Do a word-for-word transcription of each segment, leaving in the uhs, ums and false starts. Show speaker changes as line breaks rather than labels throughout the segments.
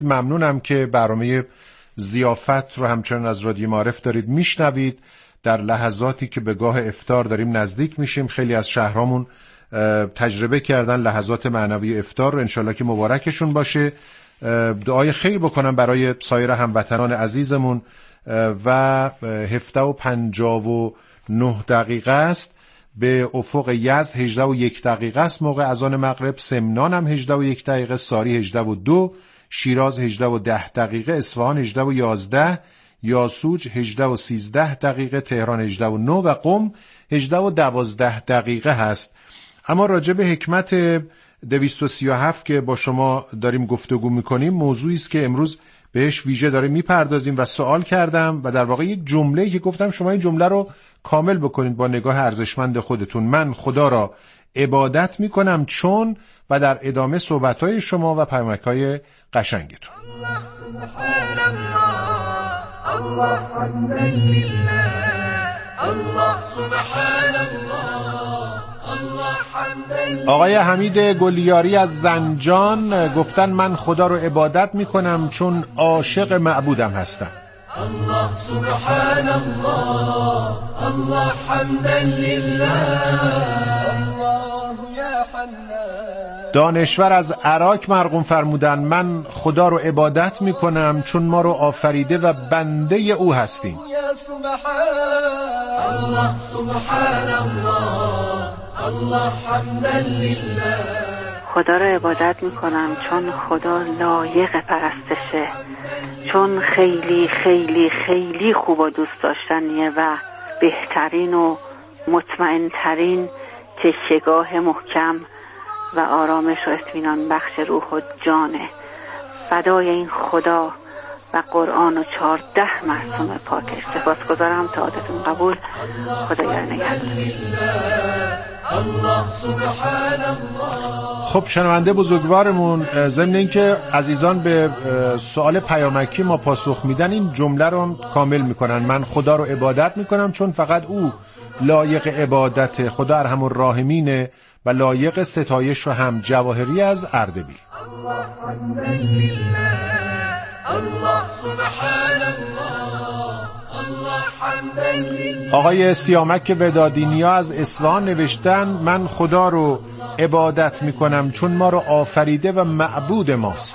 ممنونم که برنامه ضیافت رو همچنان از رادیو معارف دارید میشنوید. در لحظاتی که به گاه افطار داریم نزدیک میشیم، خیلی از شهرهامون تجربه کردن لحظات معنوی افطار رو، انشالله که مبارکشون باشه. دعای خیر بکنم برای سایر هموطنان عزیزمون. و هفده و پنجاه و نه دقیقه است، به افق یزد هجده و یک دقیقه است موقع اذان مغرب، سمنان هم هجده و یک دقیقه، ساری هجده و دو، شیراز هجده و ده دقیقه، اصفهان هجده و یازده، یاسوج هجده و سیزده دقیقه، تهران هجده و نه و قم هجده و دوازده دقیقه هست. اما راجع به حکمت دویست و سی و هفت که با شما داریم گفتگو میکنیم، موضوعی است که امروز بهش ویژه داره میپردازیم و سوال کردم و در واقع یک جمله که گفتم شما این جمله رو کامل بکنید با نگاه ارزشمند خودتون. من خدا را عبادت میکنم چون، و در ادامه صحبت‌های شما و پیامک‌های قشنگتون. الله حمدا لله، الله سبحان الله. آقای حمید گلیاری از زنجان گفتن من خدا رو عبادت میکنم چون عاشق معبودم هستم. الله سبحان الله، الله حمدا لله، الله یا حنان. دانشور از عراق مرقوم فرمودن من خدا رو عبادت میکنم چون ما رو آفریده و بنده او هستیم. الله سبحان الله، الله حمدا لله.
خدا رو عبادت میکنم چون خدا لایق پرستشه، چون خیلی خیلی خیلی خوب و دوست داشتنیه و بهترین و مطمئنترین تکیه‌گاه محکم و آرامش و اطمینان بخش روح و جانه. فدای این خدا و قرآن و چهارده معصوم پاکش. سپاسگزارم. تا عادتون قبول. خدایا نگهدار.
خب شنونده بزرگوارمون، ضمن اینکه عزیزان به سوال پیامکی ما پاسخ میدن، این جمله رو کامل میکنن. من خدا رو عبادت میکنم چون فقط او لایق عبادت. خدا ارحم الراحمینه و لایق ستایش و هم. جواهری از اردبیل. الله حمدا لله، الله سبحان الله، الله حمدا لله. آقای سیامک ودادینیا از اصفهان نوشتن من خدا رو عبادت میکنم چون ما رو آفریده و معبود ماست.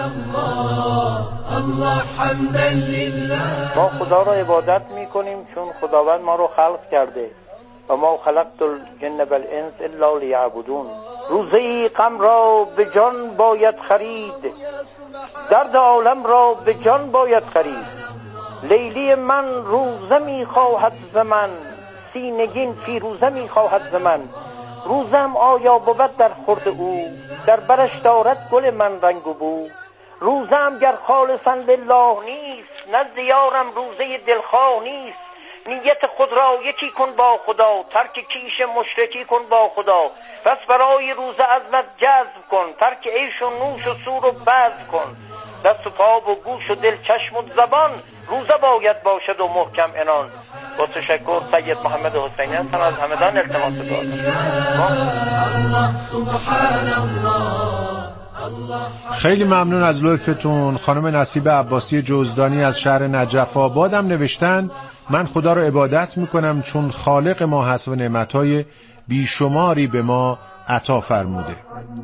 الله حمدا لله. ما خدا رو عبادت میکنیم چون خداوند ما رو خلق کرده و ما خلقت الجن والانس الا لیعبدون. روزه غم را به جان باید خرید، درد عالم را به جان باید خرید. لیلی من روزه میخواهد ز من، سینگین فیروزه میخواهد ز من. روزم آیا بود در خورد او، در برش دارد گل من رنگ و بو. روزم گر خالصا لله نیست، نزد یارم روزه دلخواه نیست. نیت خود را یکی کن با خدا، ترک کیش مشرکی کن با خدا. پس برای روزه عزمت جذب کن، ترک عیش و نوش و سور و بزم کن. دست و پا و گوش و دل چشم و زبان، روزه باید باشد و محکم عنان. با تشکر سید محمد حسینی هستم از همدان. التماس دعا دارم.
خیلی ممنون از لطفتون. خانم نصیب عباسی جوزدانی از شهر نجف آباد هم نوشتن من خدا رو عبادت میکنم چون خالق ما هست و نعمتهای بیشماری به ما عطا فرموده.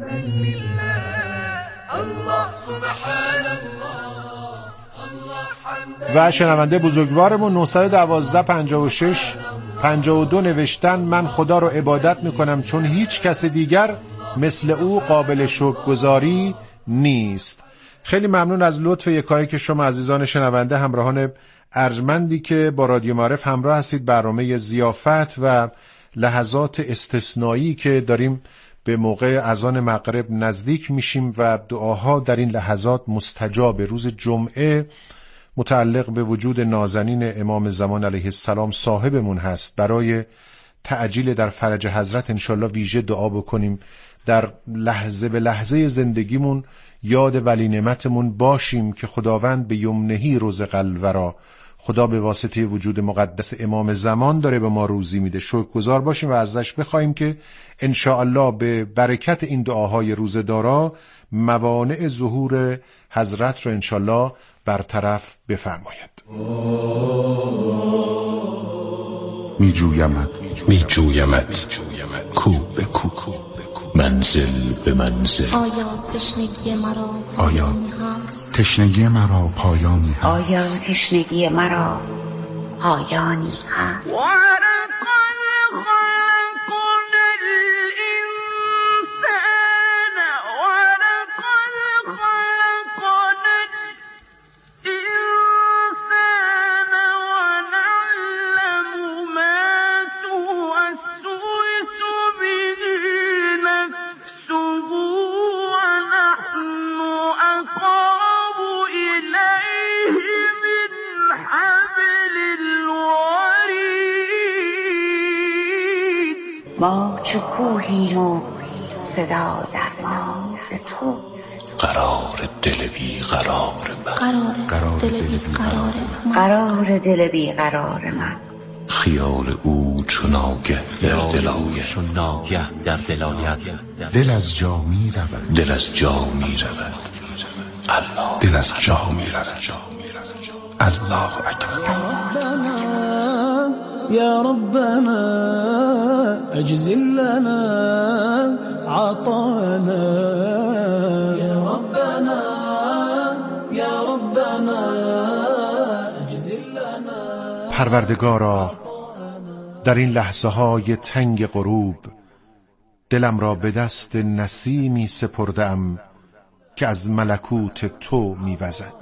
و شنونده بزرگوارمون نهصد و دوازده پنجاه و شش پنجاه و دو نوشتن من خدا رو عبادت میکنم چون هیچ کس دیگر مثل او قابل شکرگزاری نیست. خیلی ممنون از لطف یکایی که شما عزیزان شنونده همراهان ارجمندی که با رادیو معارف همراه هستید. برنامه ضیافت و لحظات استثنایی که داریم به موقع اذان مغرب نزدیک میشیم و دعاها در این لحظات مستجاب. روز جمعه متعلق به وجود نازنین امام زمان علیه السلام صاحبمون هست. برای تعجیل در فرج حضرت انشالله ویژه دعا بکنیم. در لحظه به لحظه زندگیمون یاد ولی نعمتمون باشیم که خداوند به یمنهی رزق الورا، خدا به واسطه وجود مقدس امام زمان داره به ما روزی میده. شکرگزار باشیم و ازش بخوایم که ان شاء الله به برکت این دعاهای روزه‌دارا موانع ظهور حضرت رو ان شاء الله برطرف بفرماید.
می جویمت
می جویمت کو به کو، منزل به منزل.
آیا تشنگی مرا
آیا تشنگی مرا پایانی هست؟
آیا تشنگی مرا پایانی هست؟ ما چو کوهیم و صدا در ناز تو.
قرار دل بی قرار من،
قرار دل بی قرار من،
قرار دل بی قرار من.
خیال او چون ناگه در دل آید،
چون ناگه در دل آید.
دل از جا می رود،
دل از جا می رود. الله
دل از جا می رود.
الله اکبر.
يا ربنا أجزل لنا عطانا، يا ربنا يا ربنا أجزل لنا.
پروردگارا، در این لحظه های تنگ غروب دلم را به دست نسیمی سپردم که از ملکوت تو میوزد.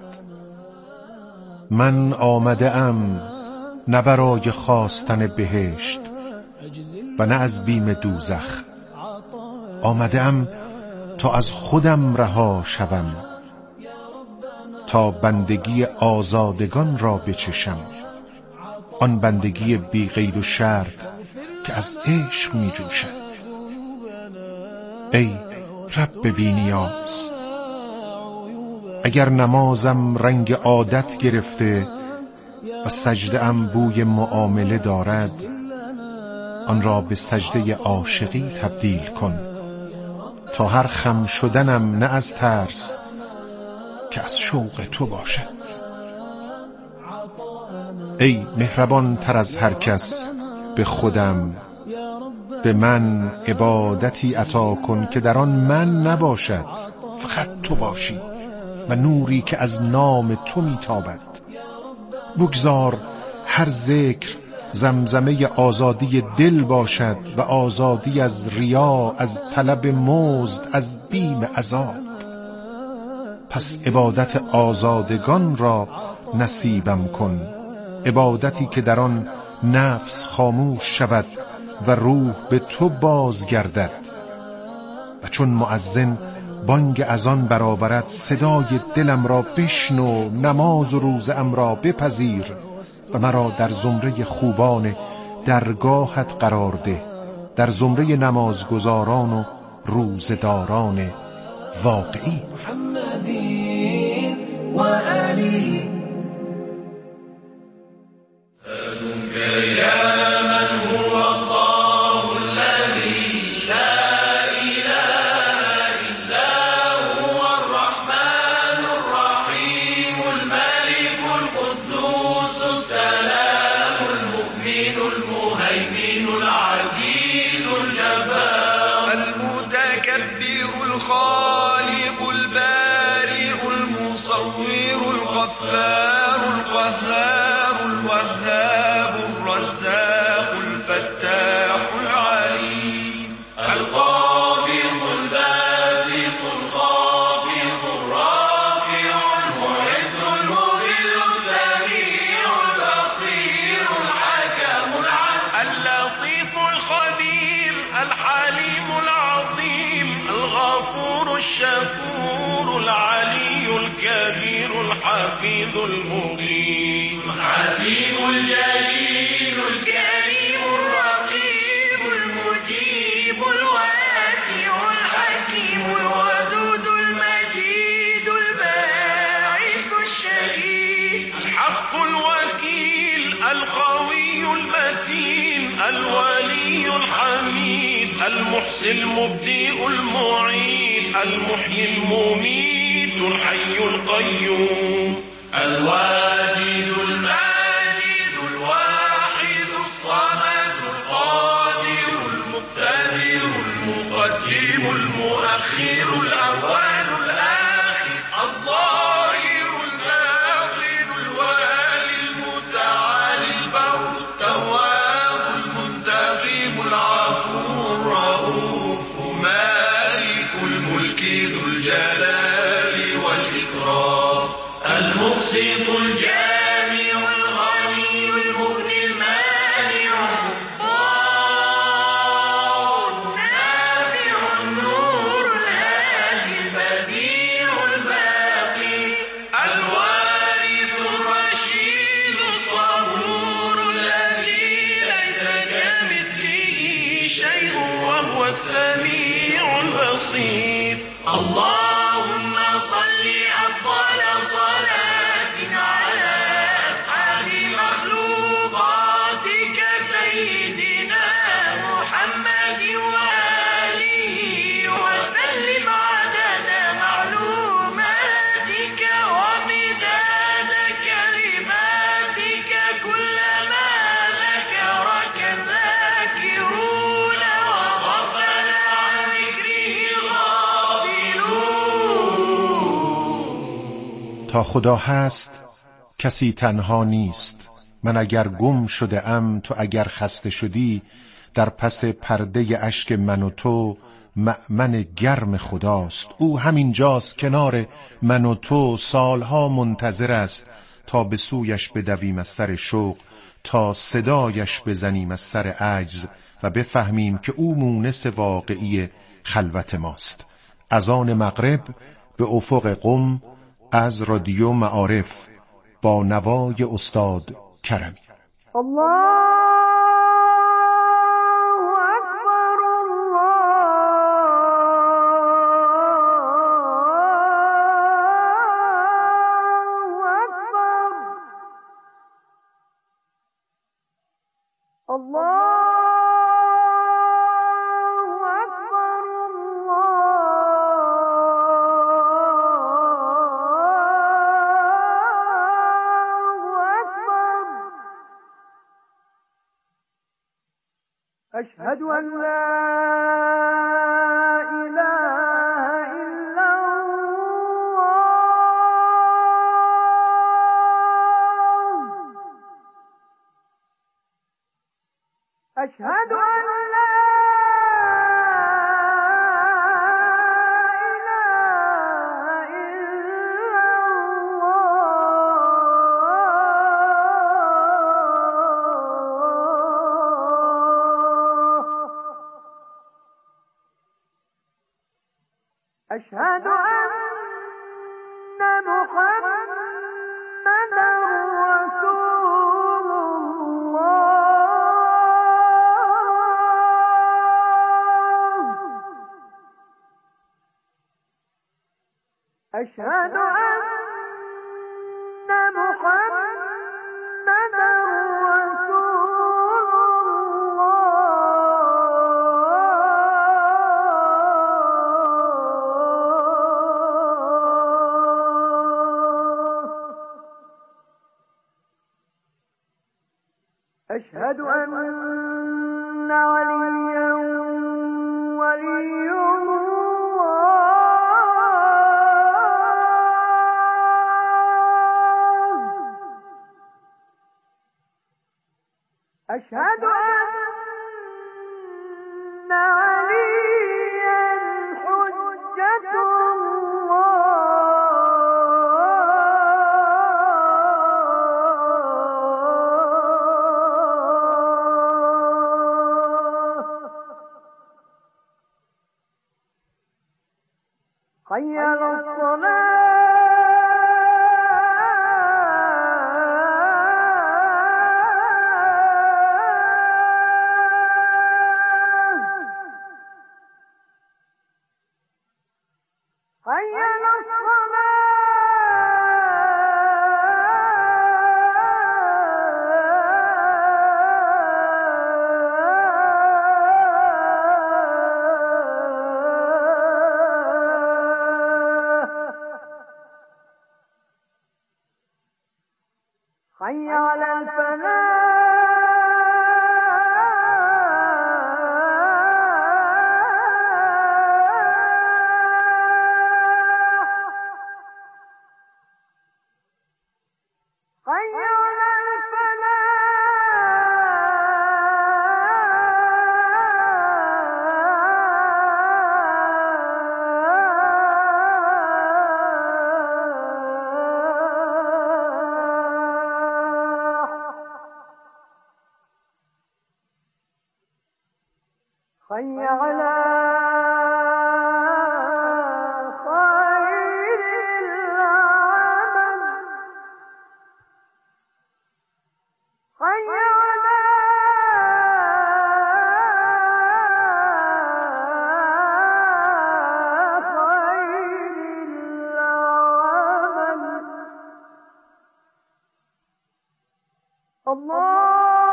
من آمده ام نه برای خواستن بهشت و نه از بیم دوزخ، آمده ام تا از خودم رها شوم، تا بندگی آزادگان را بچشم، آن بندگی بی قید و شرط که از عشق می جوشد. ای رب بی نیاز، اگر نمازم رنگ عادت گرفته و سجده ام بوی معامله دارد، آن را به سجده عاشقی تبدیل کن، تا هر خم شدنم نه از ترس که از شوق تو باشد. ای مهربان تر از هر کس به خودم، به من عبادتی عطا کن که در آن من نباشد، فقط تو باشی و نوری که از نام تو میتابد. بگذار هر ذکر زمزمه آزادی دل باشد و آزادی از ریا، از طلب مزد، از بیم عذاب. پس عبادت آزادگان را نصیبم کن، عبادتی که در آن نفس خاموش شود و روح به تو بازگردد. و چون مؤذن بانگ اذان برآورد، صدای دلم را بشنو، نماز و روزه‌ام را بپذیر و مرا در زمره خوبان درگاهت قرار ده، در زمره نمازگزاران و روزداران واقعی.
محمدین و علی.
الشكور العلي الكبير الحفيظ المقيم الحسيب الجليل الكريم الرقيب المجيب الواسع الحكيم الودود المجيد الباعث الشهيد الحق الوكيل المحصي المبدئ المعيد المحيي المميت الحي القيوم الواجد الماجد الواحد الصمد القادر المقتدر المقدم المؤخر الأول الآخر الظاهر الباطن الوالي المتعالي البر التواب المنتقم العفو الرؤوف مالك الملك ذو الجلال والإكرام المقسط الجامع الغني المغني المانع الضار النافع النور الهادي البديع الباقي الوارث الرشيد الصبور الذي ليس كمثله شيء وهو السميع البصير اللهم صل أفضل صلاة على أسعد مخلوقاتك سيدنا محمد وآله وسلم عدد معلوماتك ومداد كلماتك كلما ذكرك الذاكرون وغفل عن ذكره الغافلون.
تا خدا هست کسی تنها نیست. من اگر گم شده ام، تو اگر خسته شدی، در پس پرده اشک من و تو مأمن گرم خداست. او همینجاست کنار من و تو، سالها منتظر است تا به سویش بدویم از سر شوق، تا صدایش بزنیم از سر عجز و بفهمیم که او مونس واقعی خلوت ماست. اذان مغرب به افق قم از رادیو معارف با نوای استاد کرمی.
الله اکبر الله اکبر الله أشهد أن لا إله إلا الله أشهد أن لا إله أشهد أن محمدا رسول الله أشهد أن محمدا أشهد أن عليا ولي الله أشهد أن عليا حجة حي على الصلاة حي على الفلاح حي على خير العمل حي على خير العمل الله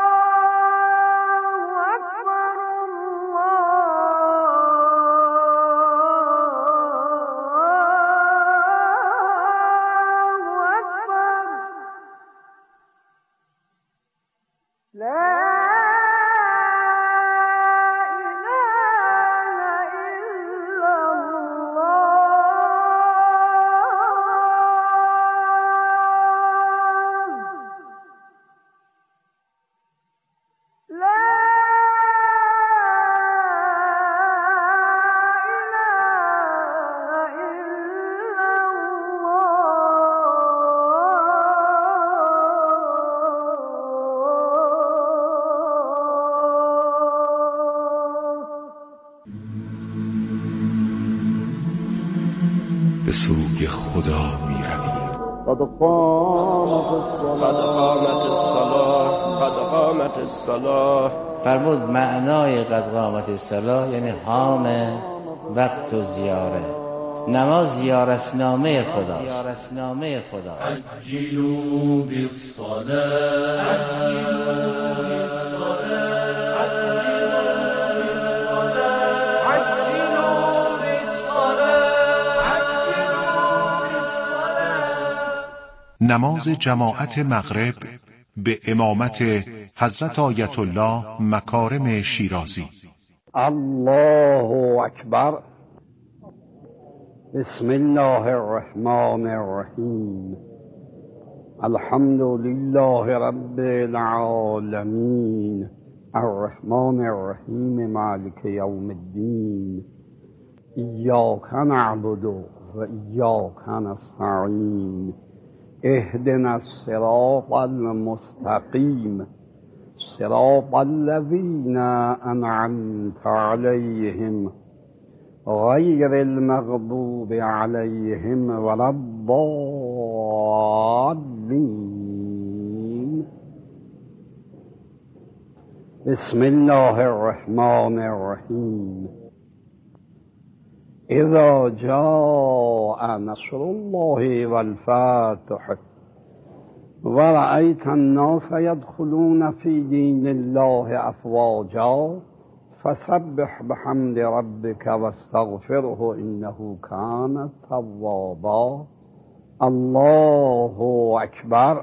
به سوی خدا می رویم.
قد قامت الصلاة قد قامت الصلاة.
فرمود معنای قد قامت الصلاة یعنی حان وقت و زیاره. نماز زیارتنامه خداست. زیارتنامه خداست.
عجلوا بالصلاة
نماز جماعت مغرب به امامت حضرت آیت الله مکارم شیرازی.
الله اکبر. بسم الله الرحمن الرحیم. الحمد لله رب العالمین الرحمن الرحیم مالک یوم الدین ایاک نعبد و ایاک نستعین اهدنا الصراط المستقیم صراط الذين أنعمت عليهم غير المغضوب عليهم ولا الضالين. بسم الله الرحمن الرحيم. إذا جاء نصر الله والفتح ورأيت الناس يدخلون في دين الله أفواجا فسبح بحمد ربك واستغفره إنه كان توابا. الله أكبر.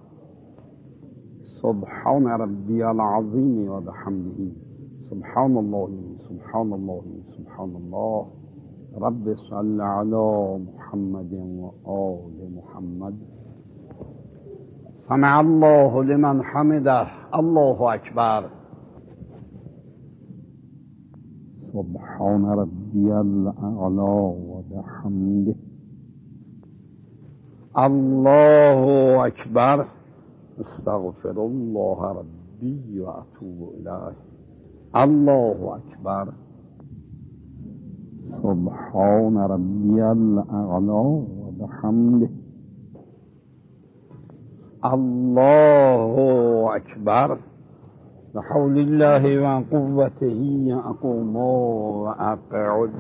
سبحان ربي العظيم وبحمده سبحان الله سبحان الله سبحان الله. رب صل على محمد وآل محمد. سمع الله لمن حمده. الله أكبر. سبحان ربي الأعلى وبحمده. الله أكبر. استغفر الله ربي وأتوب إليه. الله أكبر. سبحان ربي الأعلى وبحمده. الله أكبر. بحول الله وقوته أقوم وأقعد.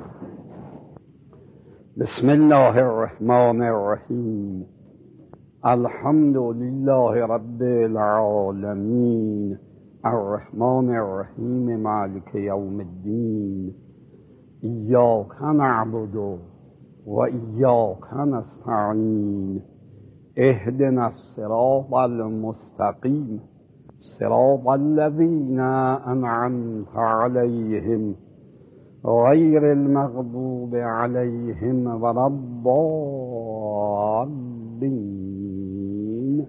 بسم الله الرحمن الرحيم. الحمد لله رب العالمين الرحمن الرحيم مالك يوم الدين إياك نعبد وإياك نستعين اهدنا الصراط المستقيم صراط الذين أنعمت عليهم غير المغضوب عليهم ولا الضالين.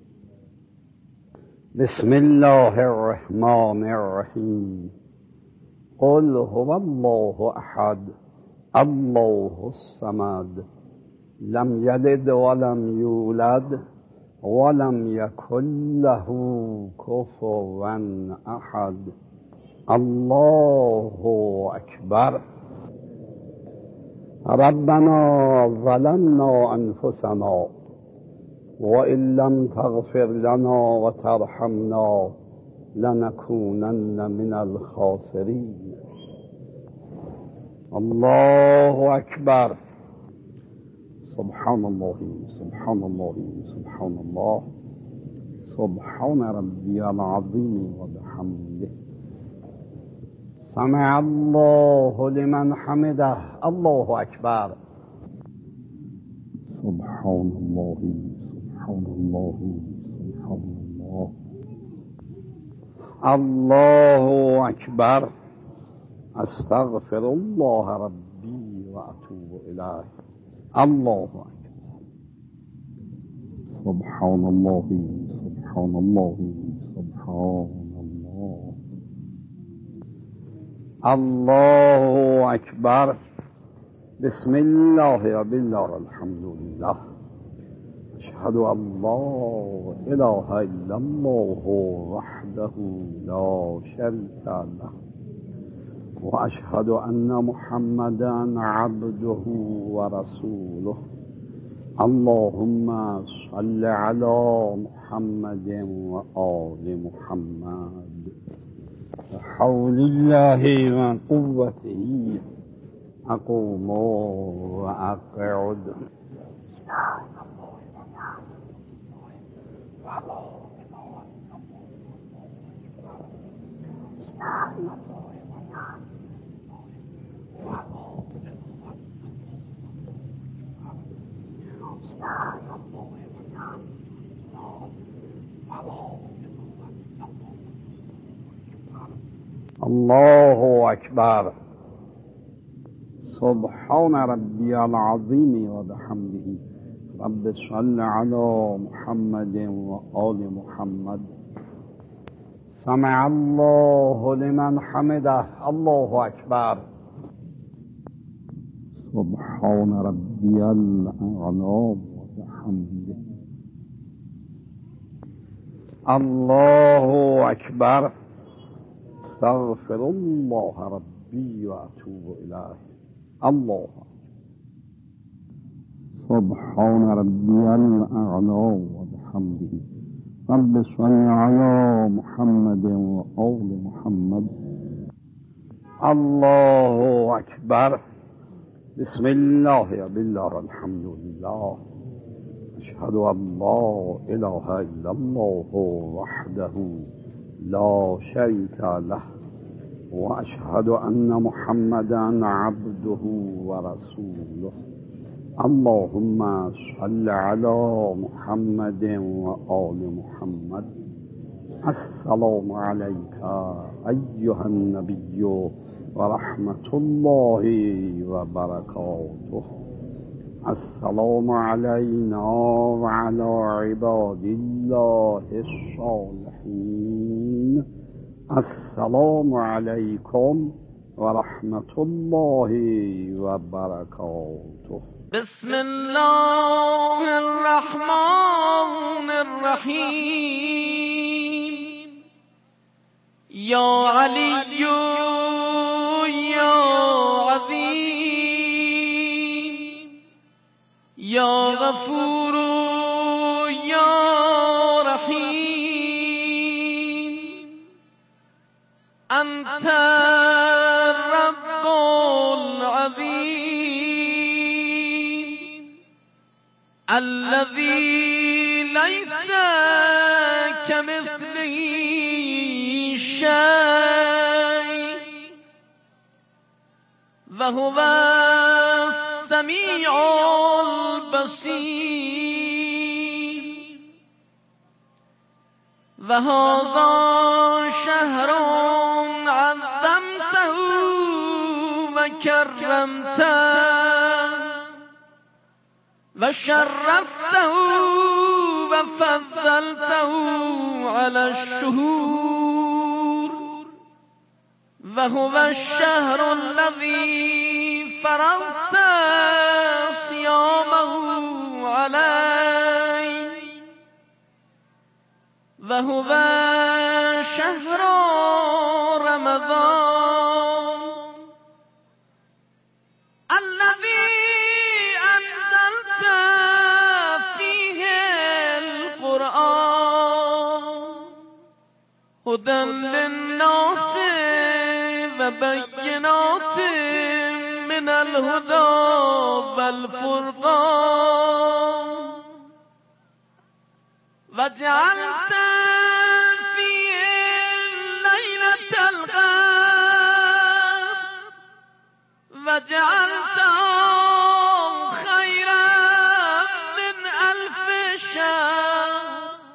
بسم الله الرحمن الرحيم. قل هو الله أحد الله الصمد لم يلد ولم يولد ولم يكن له كفوا أحد. الله أكبر. ربنا ظلمنا أنفسنا وإن لم تغفر لنا وترحمنا لنكونن من الخاسرين. الله أكبر. سبحان الله سبحان الله سبحان الله سبحان ربي العظيم وبحمده. سمع الله لمن حمده. الله أكبر. سبحان الله سبحان الله سبحان الله. الله أكبر. أستغفر الله ربي وأتوب إليه. الله أكبر. سبحان الله سبحان الله سبحان الله. الله أكبر. بسم الله وبالله الحمد لله. أشهد أن لا إله إلا الله وحده لا شريك له وأشهد أن محمدا عبده ورسوله. اللهم صل على محمد وآل محمد. بحول الله وقوته أقوم وأقعد. الله أكبر. سبحان ربي العظيم وبحمده. رب صل على محمد وآل محمد. سمع الله لمن حمده. الله أكبر. سبحان ربي الأعلى وبحمده. الله أكبر. استغفر الله ربي وأتوب إليه. الله. سبحان ربي الأعلى وبحمده. رب صل على محمد وآل محمد. الله أكبر. بسم الله وبالله الحمد لله. أشهد أن لا إله إلا الله وحده لا شريك له وأشهد أن محمدا عبده ورسوله. اللهم صل على محمد وآل محمد. السلام عليك أيها النبي ورحمة الله وبركاته. السلام علينا وعلى عباد الله الصالحين. السلام عليكم ورحمة الله وبركاته.
بسم الله الرحمن الرحيم. يا علي يا عظيم يا غفور يا رحيم. أنت الرب العظيم الذي ليس كمثله شيء وهو السميع البصير. و هذا شهر عظمته و کرمته و شرفته و فضلته على الشهور و هو الشهر الذي فرضت صيامه علي و هو شهر رمضان الذي أنزلت فيه القرآن هدى للناس وبينات من الهدى والفرقان وجعلت فيه ليلة القدر وجعلت خيرا من ألف شهر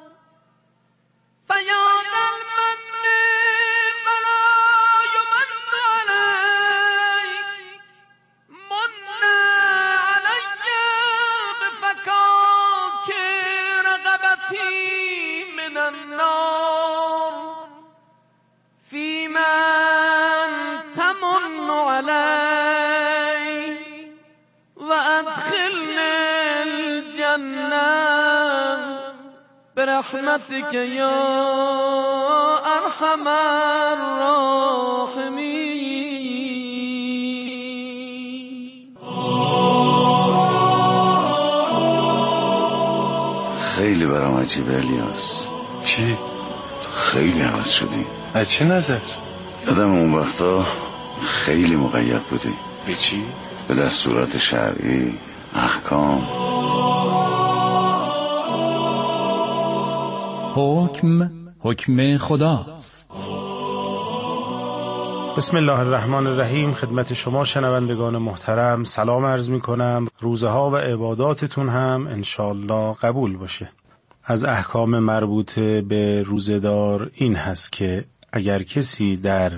فيا ذا المن ولا يمن عليك من علي بفكاك رغبتي من النار في من تمن علي وأدخلني الجنة برحمتك يا أرحم الراحمين.
خیلی برام عجیبه الیاس.
چی؟
خیلی حوض شدی.
از چه نظر؟
یادم اون وقتا خیلی مقید بودی.
به چی؟
به دستورات شرعی، احکام.
حکم حکم خداست.
بسم الله الرحمن الرحیم. خدمت شما شنوندگان محترم سلام عرض می کنم. روزه ها و عباداتتون هم انشالله قبول باشه. از احکام مربوط به روزه‌دار این هست که اگر کسی در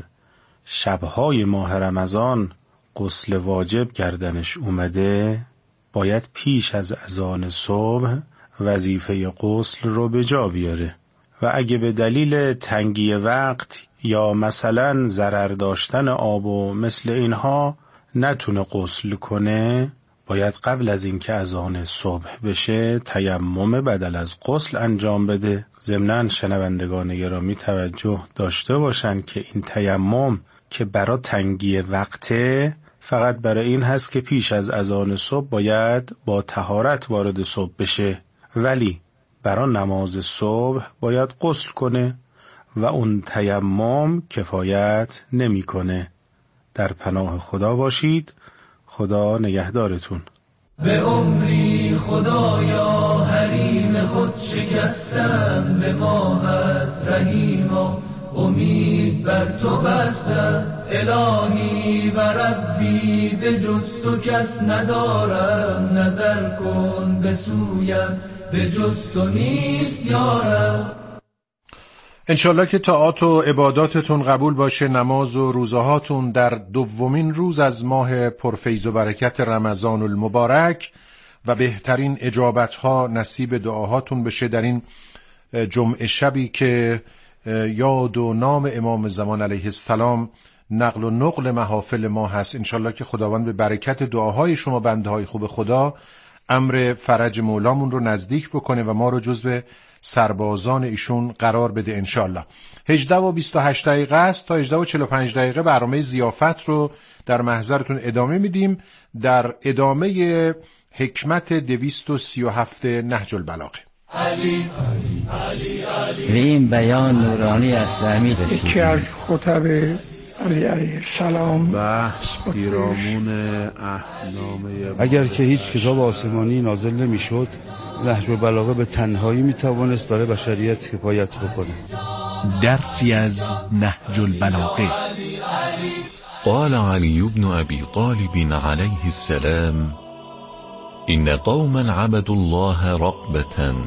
شبهای ماه رمضان غسل واجب گردنش اومده باید پیش از اذان صبح وظیفه غسل رو به جا بیاره و اگه به دلیل تنگی وقت یا مثلا ضرر داشتن آب و مثل اینها نتونه غسل کنه باید قبل از اینکه اذان صبح بشه تیمم بدل از غسل انجام بده. ضمناً شنوندگان گرامی توجه داشته باشن که این تیمم که برای تنگی وقته فقط برای این هست که پیش از اذان صبح باید با طهارت وارد صبح بشه، ولی برای نماز صبح باید غسل کنه و اون تیمم کفایت نمیکنه. در پناه خدا باشید. خدا نگهدارتون.
به عمری خدایا حریم خود شکستم، به ماهت رحیما امید بر تو بستم. الهی و ربی به جز تو کس ندارم، نظر کن به سویم به جز تو نیست یارم.
انشالله که طاعات و عباداتتون قبول باشه، نماز و روزهاتون در دومین روز از ماه پرفیض و برکت رمضان المبارک و بهترین اجابتها نصیب دعاهاتون بشه در این جمعه شبی که یاد و نام امام زمان علیه السلام نقل و نقل محافل ما هست. انشالله که خداوند به برکت دعاهای شما بنده های خوب خدا امر فرج مولامون رو نزدیک بکنه و ما رو جزو سربازان ایشون قرار بده انشالله. هجده و بیست و هشت دقیقه است تا هجده و چهل و پنج دقیقه برنامه ضیافت رو در محضرتون ادامه میدیم. در ادامه حکمت دویست و سی و هفت نهج البلاغه.
علی علی علی
به این بیان نورانی اسلامی رسید.
یکی از خطب علی علیه السلام
بحث پیرامون احنامه.
اگر که هیچ کتاب آسمانی نازل نمیشد، نهج البلاغه به تنهایی میتوانست برای بشریت کفایت بکنه.
درسی از نهج البلاغه.
قال علي بن أبي طالب عليه السلام: إن قوما عبدوا الله رغبة